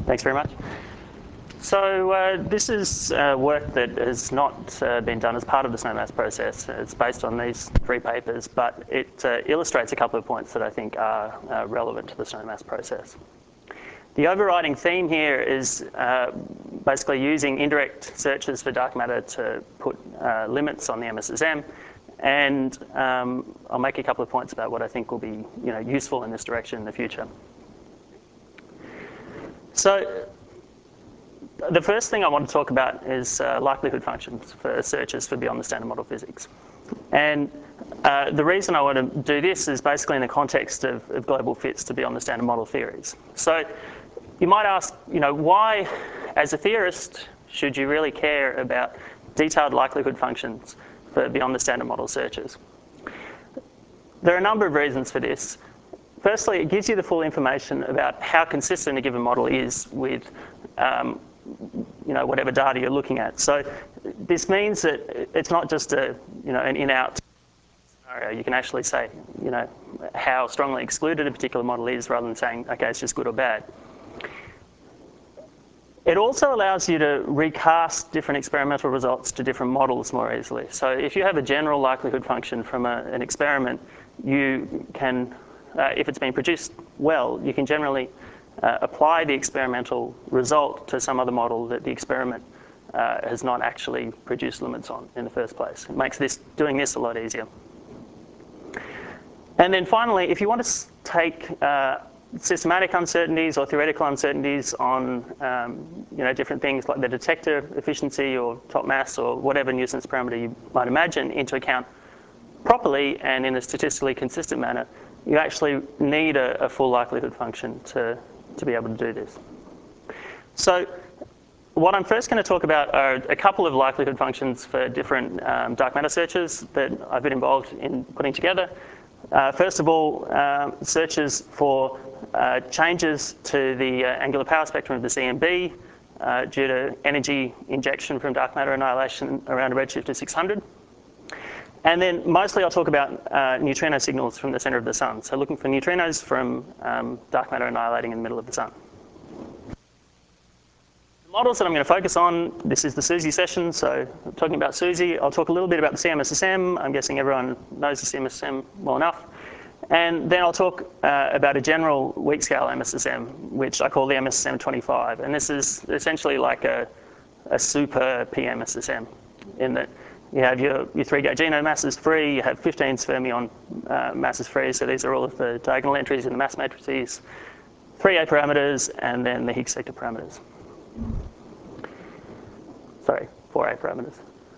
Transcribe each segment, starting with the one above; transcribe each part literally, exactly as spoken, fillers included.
Thanks very much. So uh, this is uh, work that has not uh, been done as part of the SNOMAS process. It's based on these three papers, but it uh, illustrates a couple of points that I think are uh, relevant to the SNOMAS process. The overriding theme here is uh, basically using indirect searches for dark matter to put uh, limits on the M S S M, and um, I'll make a couple of points about what I think will be you know, useful in this direction in the future. So the first thing I want to talk about is uh, likelihood functions for searches for beyond the standard model physics. And uh, the reason I want to do this is basically in the context of, of global fits to beyond the standard model theories. So you might ask, you know, why, as a theorist, should you really care about detailed likelihood functions for beyond the standard model searches? There are a number of reasons for this. Firstly, it gives you the full information about how consistent a given model is with um, you know, whatever data you're looking at. So this means that it's not just a, you know, an in-out scenario. You can actually say, you know, how strongly excluded a particular model is rather than saying, okay, it's just good or bad. It also allows you to recast different experimental results to different models more easily. So if you have a general likelihood function from a, an experiment, you can, uh, if it's been produced well, you can generally Uh, apply the experimental result to some other model that the experiment uh, has not actually produced limits on in the first place. It makes this, doing this a lot easier. And then finally, if you want to take uh, systematic uncertainties or theoretical uncertainties on um, you know, different things like the detector efficiency or top mass or whatever nuisance parameter you might imagine into account properly and in a statistically consistent manner, you actually need a, a full likelihood function to to be able to do this. So what I'm first going to talk about are a couple of likelihood functions for different um, dark matter searches that I've been involved in putting together. Uh, first of all, um, searches for uh, changes to the uh, angular power spectrum of the C M B uh, due to energy injection from dark matter annihilation around a redshift of six hundred. And then mostly I'll talk about uh, neutrino signals from the center of the sun. So looking for neutrinos from um, dark matter annihilating in the middle of the sun. The models that I'm going to focus on, this is the SUSY session. So I'm talking about SUSY. I'll talk a little bit about the C M S S M. I'm guessing everyone knows the C M S S M well enough. And then I'll talk uh, about a general weak scale M S S M, which I call the M S S M twenty-five. And this is essentially like a, a super P M S S M in that you have your, your three gauge genome masses free, you have fifteen fermion uh, masses free, so these are all of the diagonal entries in the mass matrices, three A parameters, and then the Higgs sector parameters. Sorry, four A parameters.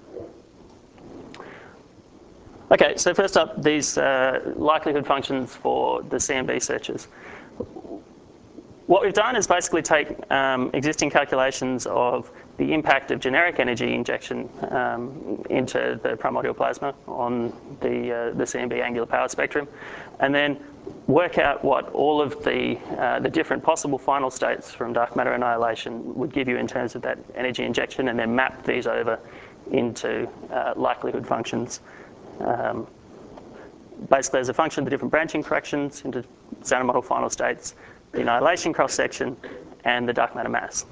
Okay, so first up, these uh, likelihood functions for the C M B searches. What we've done is basically take um, existing calculations of the impact of generic energy injection um, into the primordial plasma on the, uh, the C M B angular power spectrum, and then work out what all of the, uh, the different possible final states from dark matter annihilation would give you in terms of that energy injection, and then map these over into uh, likelihood functions. Um, basically as a function of the different branching corrections into standard model final states, the annihilation cross-section, and the dark matter mass.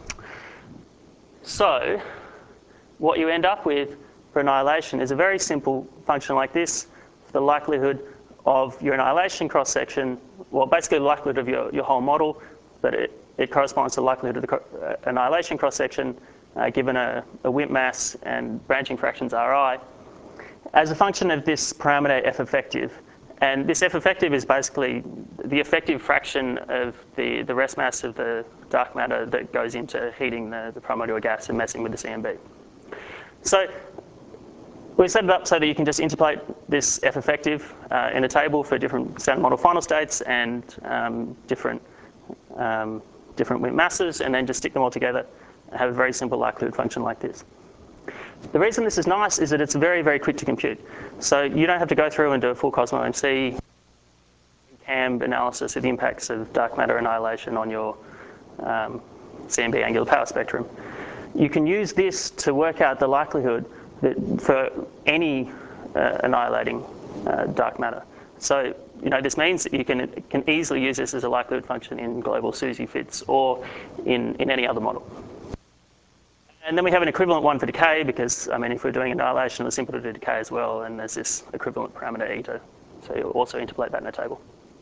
So what you end up with for annihilation is a very simple function like this, the likelihood of your annihilation cross-section, well, basically the likelihood of your, your whole model, but it, it corresponds to the likelihood of the uh, annihilation cross-section uh, given a, a W I M P mass and branching fractions Ri, as a function of this parameter F effective. And this F effective is basically the effective fraction of the, the rest mass of the dark matter that goes into heating the, the primordial gas and messing with the C M B. So we set it up so that you can just interpolate this F effective uh, in a table for different standard model final states and um, different, um, different W I M P masses, and then just stick them all together and have a very simple likelihood function like this. The reason this is nice is that it's very, very quick to compute. So you don't have to go through and do a full Cosmo M C C A M analysis of the impacts of dark matter annihilation on your um, C M B angular power spectrum. You can use this to work out the likelihood that for any uh, annihilating uh, dark matter. So you know, this means that you can, can easily use this as a likelihood function in global SUSY fits or in, in any other model. And then we have an equivalent one for decay because, I mean, if we're doing annihilation, it's simple to do decay as well, and there's this equivalent parameter eta. So you also interpolate that in a table.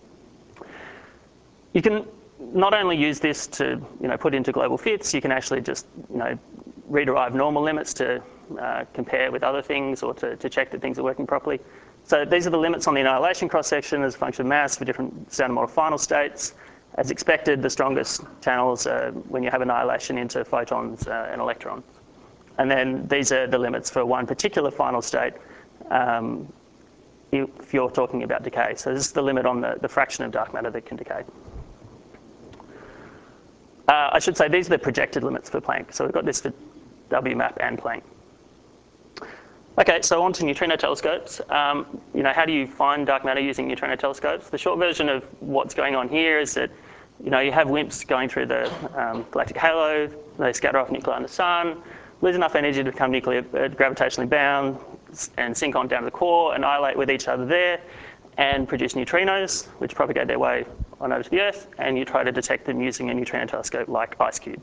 You can not only use this to, you know, put into global fits, you can actually just, you know, rederive normal limits to uh, compare with other things or to, to check that things are working properly. So these are the limits on the annihilation cross-section as a function of mass for different standard model final states. As expected, the strongest channels are when you have annihilation into photons uh, and electrons. And then these are the limits for one particular final state um, if you're talking about decay. So this is the limit on the, the fraction of dark matter that can decay. Uh, I should say these are the projected limits for Planck. So we've got this for W MAP and Planck. Okay, so on to neutrino telescopes. Um, you know, how do you find dark matter using neutrino telescopes? The short version of what's going on here is that, you know, you have WIMPs going through the um, galactic halo. They scatter off nuclei in the sun, lose enough energy to become nuclear uh, gravitationally bound and sync on down to the core, annihilate with each other there, and produce neutrinos, which propagate their way on over to the Earth, and you try to detect them using a neutrino telescope like IceCube.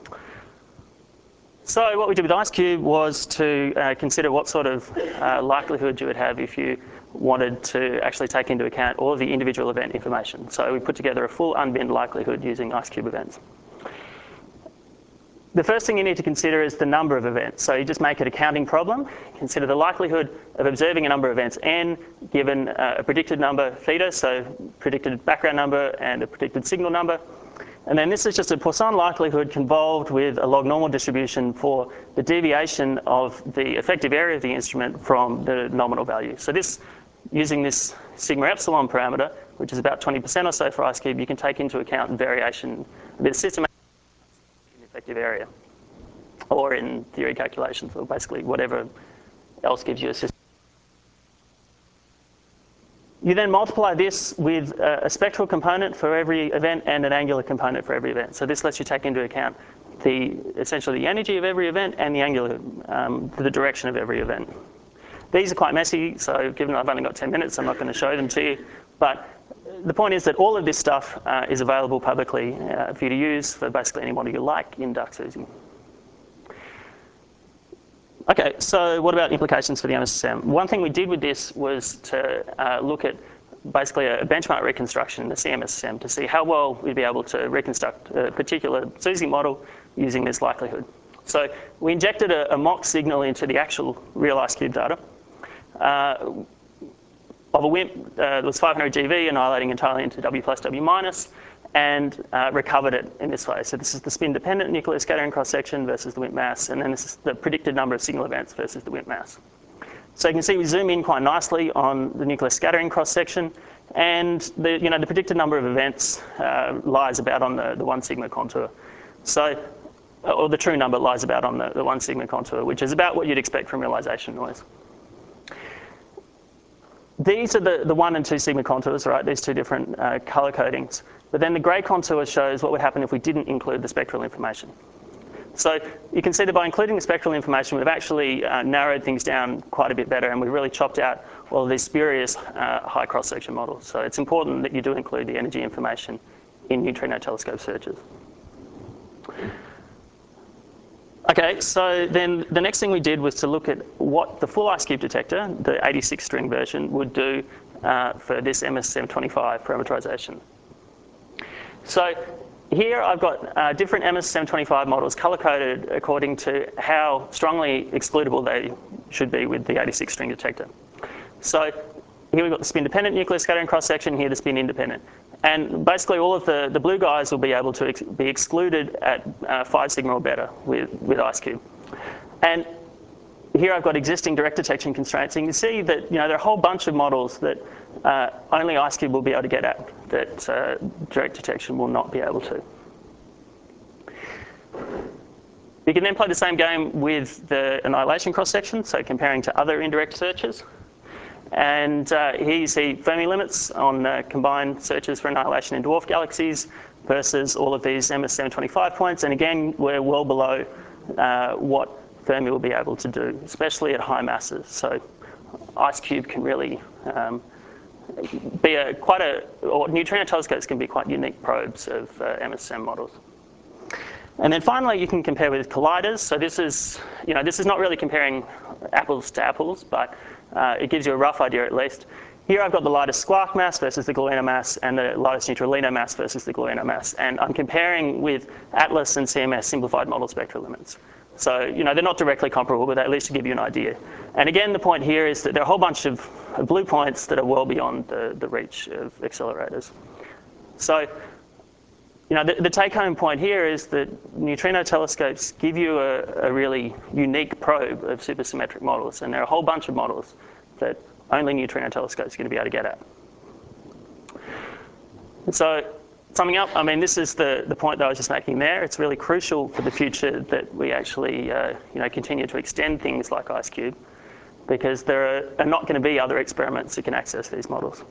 So what we did with IceCube was to uh, consider what sort of uh, likelihood you would have if you wanted to actually take into account all of the individual event information. So we put together a full unbinned likelihood using IceCube events. The first thing you need to consider is the number of events. So you just make it a counting problem. Consider the likelihood of observing a number of events n given uh, a predicted number theta, so predicted background number and a predicted signal number. And then this is just a Poisson likelihood convolved with a log normal distribution for the deviation of the effective area of the instrument from the nominal value. So this, using this sigma epsilon parameter, which is about twenty percent or so for IceCube, you can take into account variation, a bit of systematic in effective area, or in theory calculations, or basically whatever else gives you a system. You then multiply this with a spectral component for every event and an angular component for every event. So this lets you take into account the essentially the energy of every event and the angular, um, the direction of every event. These are quite messy, so given I've only got ten minutes, I'm not going to show them to you. But the point is that all of this stuff uh, is available publicly uh, for you to use for basically any model you like in DuckSUSY. Okay, so what about implications for the M S S M? One thing we did with this was to uh, look at basically a benchmark reconstruction in the C M S S M to see how well we'd be able to reconstruct a particular SUSY model using this likelihood. So we injected a, a mock signal into the actual real IceCube data uh, of a WIMP uh, that was five hundred G V annihilating entirely into W plus W minus, and uh, recovered it in this way. So this is the spin-dependent nuclear scattering cross-section versus the WIMP mass, and then this is the predicted number of signal events versus the WIMP mass. So you can see we zoom in quite nicely on the nuclear scattering cross-section, and the, you know, the predicted number of events uh, lies about on the, the one sigma contour. So, or the true number lies about on the, the one sigma contour, which is about what you'd expect from realization noise. These are the, the one and two sigma contours, right? These two different uh, color codings. But then the grey contour shows what would happen if we didn't include the spectral information. So you can see that by including the spectral information, we've actually uh, narrowed things down quite a bit better, and we've really chopped out all of these spurious uh, high cross-section models. So it's important that you do include the energy information in neutrino telescope searches. Okay, so then the next thing we did was to look at what the full IceCube detector, the eighty-six string version, would do uh, for this M S S M twenty-five parameterization. So here I've got uh, different M S S M twenty-five models color-coded according to how strongly excludable they should be with the eighty-six string detector. So here we've got the spin-dependent nuclear scattering cross-section, here the spin-independent. And basically all of the, the blue guys will be able to ex be excluded at uh, five sigma or better with, with IceCube. And here I've got existing direct detection constraints. And you can see that, you know, there are a whole bunch of models that uh, only IceCube will be able to get at, that uh, direct detection will not be able to. You can then play the same game with the annihilation cross-section, so comparing to other indirect searches. And uh, here you see Fermi limits on uh, combined searches for annihilation in dwarf galaxies versus all of these M S S M twenty-five points. And again, we're well below uh, what Fermi will be able to do, especially at high masses. So IceCube can really um, be a quite a, or neutrino telescopes can be quite unique probes of uh, M S M models. And then finally, you can compare with colliders. So this is, you know, this is not really comparing apples to apples, but uh, it gives you a rough idea at least. Here I've got the lightest squark mass versus the Galena mass, and the lightest neutralino mass versus the Galena mass. And I'm comparing with ATLAS and C M S simplified model spectral limits. So, you know, they're not directly comparable, but at least to give you an idea. And again, the point here is that there are a whole bunch of, of blue points that are well beyond the, the reach of accelerators. So, you know, the, the take-home point here is that neutrino telescopes give you a, a really unique probe of supersymmetric models, and there are a whole bunch of models that only neutrino telescopes are going to be able to get at. And so, summing up, I mean, this is the, the point that I was just making there. It's really crucial for the future that we actually, uh, you know, continue to extend things like IceCube, because there are, are not going to be other experiments that can access these models.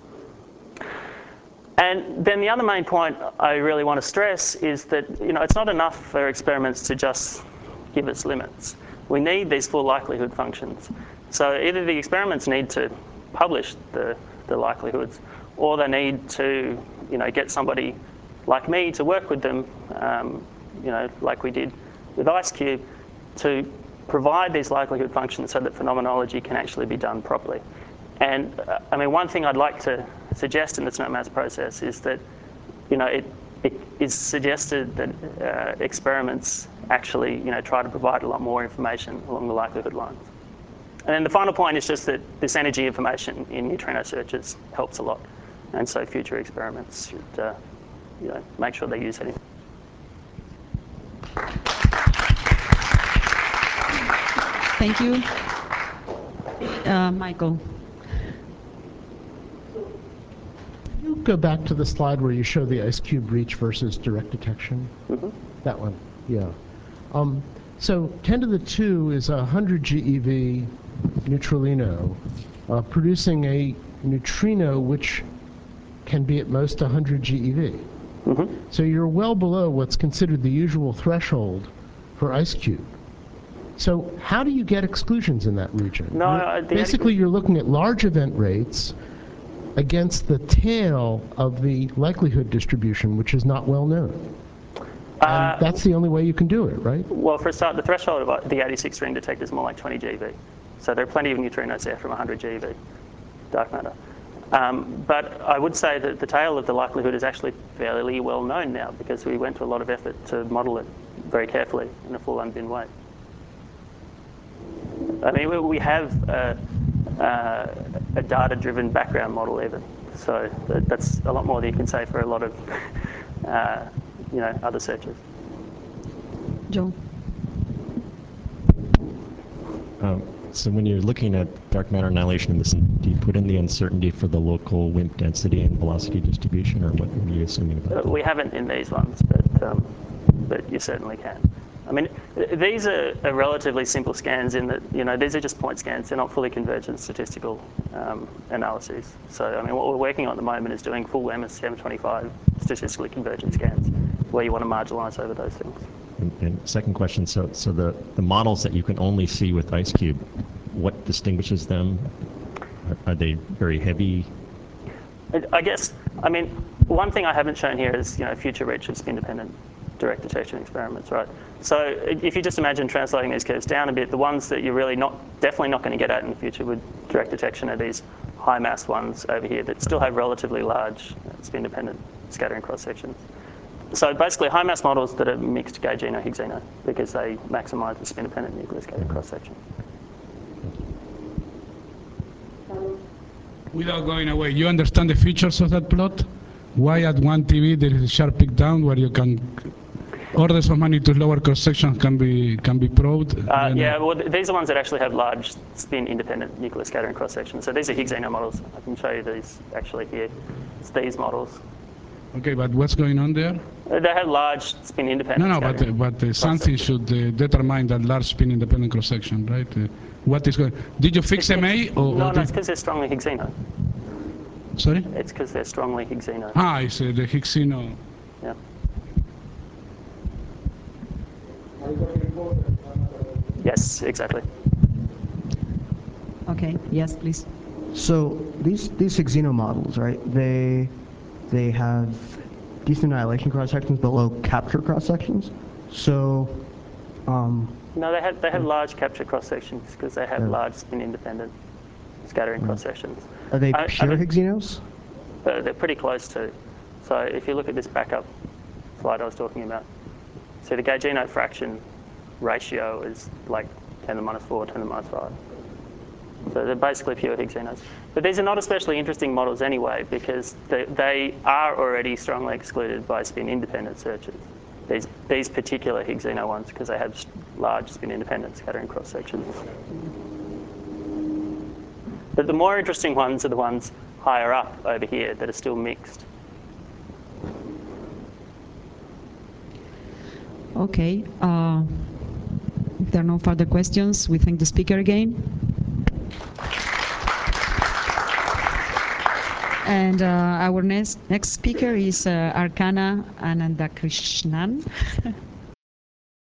And then the other main point I really want to stress is that, you know, it's not enough for experiments to just give us limits. We need these full likelihood functions. So either the experiments need to publish the, the likelihoods, or they need to, you know, get somebody like me to work with them, um, you know, like we did with IceCube, to provide these likelihood functions so that phenomenology can actually be done properly. And uh, I mean, one thing I'd like to suggest in the SNOPMAS process is that, you know, it, it is suggested that uh, experiments actually, you know, try to provide a lot more information along the likelihood lines. And then the final point is just that this energy information in neutrino searches helps a lot. And so future experiments should, uh, you know, make sure they use it. Thank you. Uh, Michael. Can you go back to the slide where you show the IceCube reach versus direct detection? Mm-hmm. That one, yeah. Um, so ten to the two is a one hundred G E V neutralino, uh, producing a neutrino which can be at most one hundred G E V. Mm-hmm. So you're well below what's considered the usual threshold for IceCube. So how do you get exclusions in that region? No, uh, basically, you're looking at large event rates against the tail of the likelihood distribution, which is not well known. Uh, and that's the only way you can do it, right? Well, for a start, the threshold of the eighty-six ring detector is more like twenty G E V. So there are plenty of neutrinos there from one hundred G E V, dark matter. Um, but I would say that the tail of the likelihood is actually fairly well known now, because we went to a lot of effort to model it very carefully in a full unbinned way. I mean, we have a, uh, a data-driven background model even. So that's a lot more than you can say for a lot of uh, you know, other searches. Joe. Um, so when you're looking at dark matter annihilation in this, do you put in the uncertainty for the local WIMP density and velocity distribution, or what are you assuming about uh, that? We haven't in these ones, but, um, but you certainly can. I mean, these are, are relatively simple scans in that, you know, these are just point scans. They're not fully convergent statistical um, analyses. So, I mean, what we're working on at the moment is doing full M S M twenty-five statistically convergent scans, where you want to marginalize over those things. And, and second question, so so the, the models that you can only see with IceCube, what distinguishes them? Are, are they very heavy? I guess, I mean, one thing I haven't shown here is, you know, future reach of spin-dependent direct detection experiments, right? So if you just imagine translating these curves down a bit, the ones that you're really not, definitely not going to get at in the future with direct detection are these high mass ones over here that still have relatively large spin-dependent scattering cross sections. So basically high mass models that are mixed gay-geno, Higgs-geno, because they maximize the spin-dependent nuclear scattering cross section. Without going away, you understand the features of that plot? Why at one T V there is a sharp peak down where you can orders of magnitude lower cross sections can be can be probed? Uh, yeah, well, th these are ones that actually have large spin-independent nuclear scattering cross sections. So these are Higgs-geno models. I can show you these actually here. It's these models. Okay, but what's going on there? Uh, they have large spin-independent. No, no, but uh, but uh, something should uh, determine that large spin-independent cross section, right? Uh, what is going? Did you fix it's, M A? It's, or, no, or no, it's because they're strongly Higgs-geno. Sorry? It's because they're strongly Higgs-geno. Ah, it's uh, the Higgs-geno. Yeah. Yes, exactly. Okay, yes, please. So these these Higgsino models, right? They they have decent annihilation cross sections, but low capture cross sections. So um, no, they have they have large capture cross sections because they have Yeah. large spin independent scattering cross sections. are they I- I pure mean- Higgsinos? But they're pretty close to. So if you look at this backup slide I was talking about, see the Gaugino fraction ratio is like ten to the minus four, ten to the minus five. So they're basically pure Higgsino. But these are not especially interesting models anyway because they, they are already strongly excluded by spin-independent searches. These, these particular Higgsino ones because they have large spin-independent scattering cross-sections. But the more interesting ones are the ones higher up over here that are still mixed. Okay. Uh, if there are no further questions, we thank the speaker again. And uh, our next, next speaker is uh, Arkana Anandakrishnan.